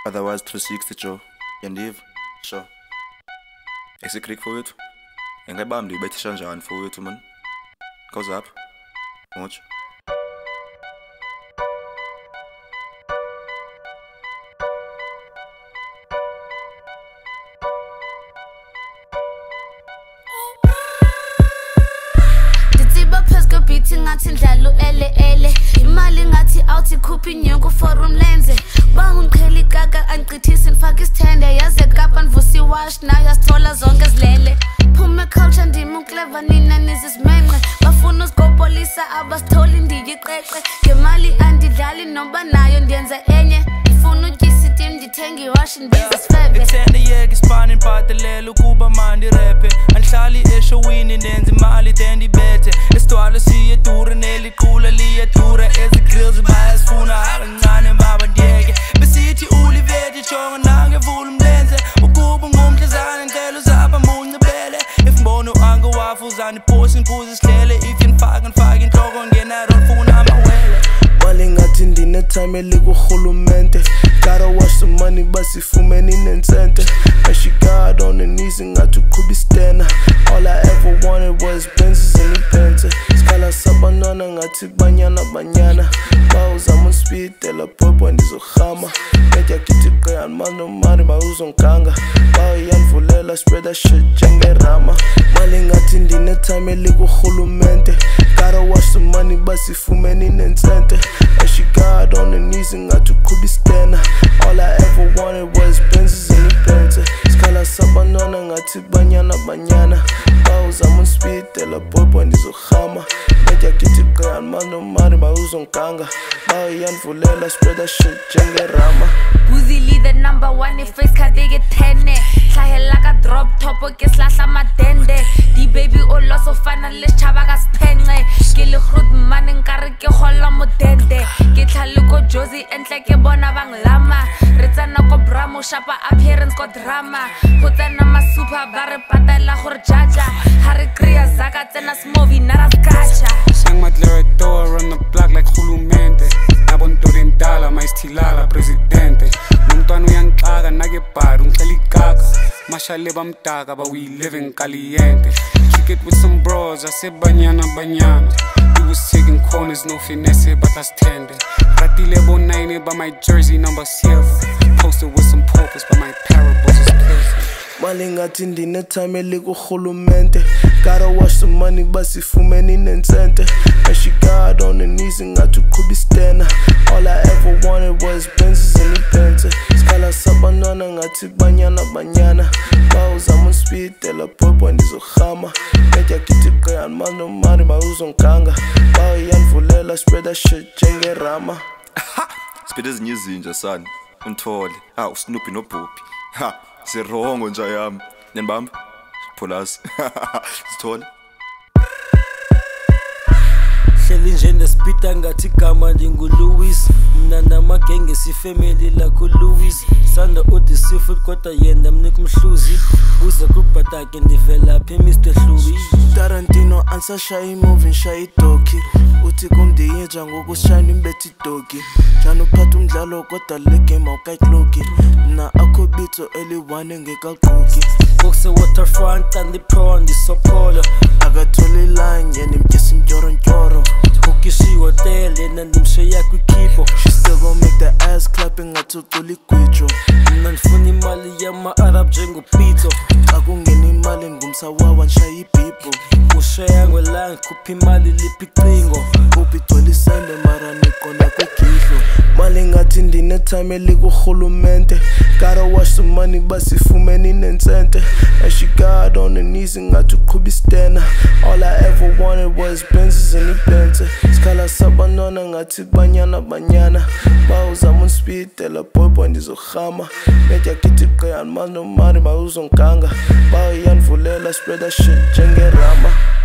Otherwise 360 Joe. Yandiva. Sure. Esikrik mfowethu. Engayibambi uyibethisha njani mfowethu man? Goes up. Watch. Beating ngathi ndlalo ele imali ngathi awuthi khuphi inyongo for umlenze bangiqheli gaga angichithisa nifaka isithende yaze kapa nvusi wash nayo yasithola zonke zilele phuma culture ndima uclever nina nizizimenqe bafuna usigopolisa abasitholi ndiyiqeqe ngemali andidlali noma nayo ndiyenza enye ngifuna utyisa itim ndithenga iwash ndibiza sifebe ithende yeke isipani nibhatelele ukuba mandi repe andihlali eshowini ndenza imali then ndibethe isitwalo siyedure neliqula liyedure ezigrills bayasifuna akancane baba ndiyeke besithi uliveti jonga nangevula umlenze ukuba ngumdlezane ngicela uzapha muncebele if mbono angawafuzana iposi niphuze isihlele if nifaka inhloko ngenarofuna amawele mali ngathi ndinetime elikurhulumente gotta wash some money basifumeni nensente and she got on her knees ngathi uqhuba istena all I ever wanted was Benzes and ipente skala sabanana ngathi banyana bawuzama unspeedela bobo ndizohama netya kithi qeyani mano mari bawuzonganga bayanvulela spread that shit njengerama mali ngathi ndinetime elikurhulumente gotta wash some money basifumeni nensente and she got on her knees ngathi uqhuba istena all I ever wanted was Benzes and ipente skala sabanana ngathi banyana bawuzama unspeedela bobo ndizohama netya kithi qeyani mano mari bawuzonganga bayanvulela spread that shit njengerama Buzili the number one face kadege 10 hlahela ka drop top ke slahla madende di baby o loso fana le chaba ka sphenxe ke le grot man nkare ke golla modende ke tlhaluko jozi entle ke bona banglama re tsana ko bramo shapa appearance ko drama go tsena ma super bare patela gore jaja ha re kriya zaka tsena smovi nara skacha sang madlere door on the block like khulumente nabonto dentala maistilala presidente nomntwana uyangixaka nake bar ungicela igaka mashale bamdaka ba we living caliente kick it with some bros asebanyana we was taking corners no finesse but that's tender ratile bonine by my jersey number 7 posted with some purpose but my parables is perfect mali ngathi ndinetime elikurhulumente gotta wash some money basifumeni nensente and she got on her knees ngathi uqhuba istena all I ever wanted was Benzes and ipente skala sabanana ngathi banyana bawuzama unspeedela bobo ndizohama netya kithi qeyani mano mari bawuzonganga bayanvulela spread that shit njengerama Speed ezinye izinja son. Unthole. Usnoopy noBobby. Sirongo nje yami. Nenibamba? Pholas. Sithole. Hleli nje nespeed ngathi igama ndinguLouis mina namagenge sifamily la kuLouis sanda uthi seafood kodwa yena mnika umhluzi buza kubhatake ndivela phi Mr Hlubi Tarantino answer shy moving shy doki uthi kumdiyinja ngokushine imbethi doki jana uphatha umdlalo kodwa le game awukayikloki na akho bitso eli1 ngekaqhuki Boxe waterfront and the pro and the sopolo akathole line yena imkisi ntoro ukishiwa tele nandimsheya kwikipo she still gon' make the ass clapping ngathi ucula igwijo mina ndifuna imali yama-Arab njengopito akungena imali ngumsawawa nshaya ibhibho usheya ngwelanga khupha imali liphi icingo ubigcwele isende mara niqona kwigidlo mali ngathi ndinetime elikurhulumente gotta wash some money basifumeni nensente and she got on her knees ngathi uqhuba istena all I ever wanted was Benzes and ipente skala sabanana ngathi banyana bawuzama unspeedela bobo ndizohama netya kithi qeyani mano mari bawuzonganga bayanvulela spread that shit njengerama